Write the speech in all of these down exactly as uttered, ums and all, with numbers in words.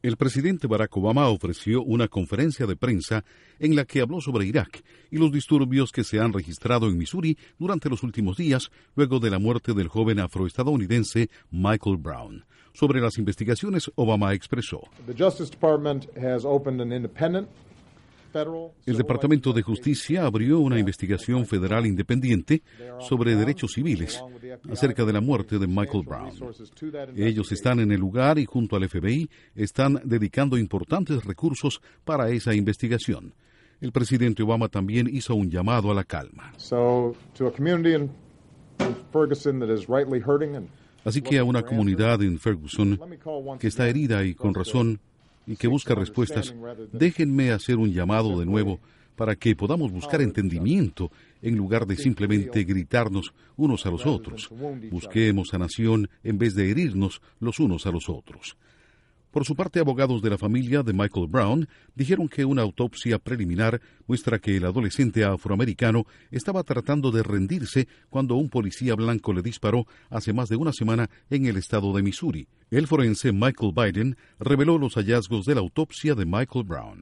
El presidente Barack Obama ofreció una conferencia de prensa en la que habló sobre Irak y los disturbios que se han registrado en Missouri durante los últimos días, luego de la muerte del joven afroestadounidense Michael Brown. Sobre las investigaciones, Obama expresó: El Departamento de Justicia abrió una investigación federal independiente sobre derechos civiles acerca de la muerte de Michael Brown. Ellos están en el lugar y junto al F B I están dedicando importantes recursos para esa investigación. El presidente Obama también hizo un llamado a la calma. Así que a una comunidad en Ferguson que está herida y con razón, y que busca respuestas, déjenme hacer un llamado de nuevo para que podamos buscar entendimiento en lugar de simplemente gritarnos unos a los otros. Busquemos sanación en vez de herirnos los unos a los otros. Por su parte, abogados de la familia de Michael Brown dijeron que una autopsia preliminar muestra que el adolescente afroamericano estaba tratando de rendirse cuando un policía blanco le disparó hace más de una semana en el estado de Missouri. El forense Michael Biden reveló los hallazgos de la autopsia de Michael Brown.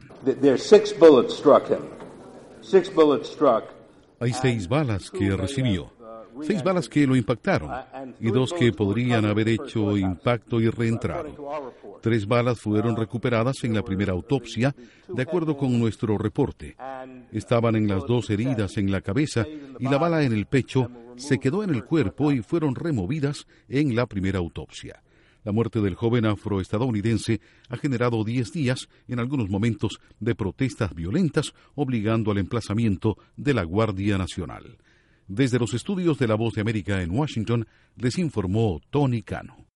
Hay seis balas que recibió. Seis balas que lo impactaron y dos que podrían haber hecho impacto y reentrado. Tres balas fueron recuperadas en la primera autopsia, de acuerdo con nuestro reporte. Estaban en las dos heridas en la cabeza y la bala en el pecho se quedó en el cuerpo y fueron removidas en la primera autopsia. La muerte del joven afroestadounidense ha generado diez días, en algunos momentos, de protestas violentas, obligando al emplazamiento de la Guardia Nacional. Desde los estudios de La Voz de América en Washington, les informó Tony Cano.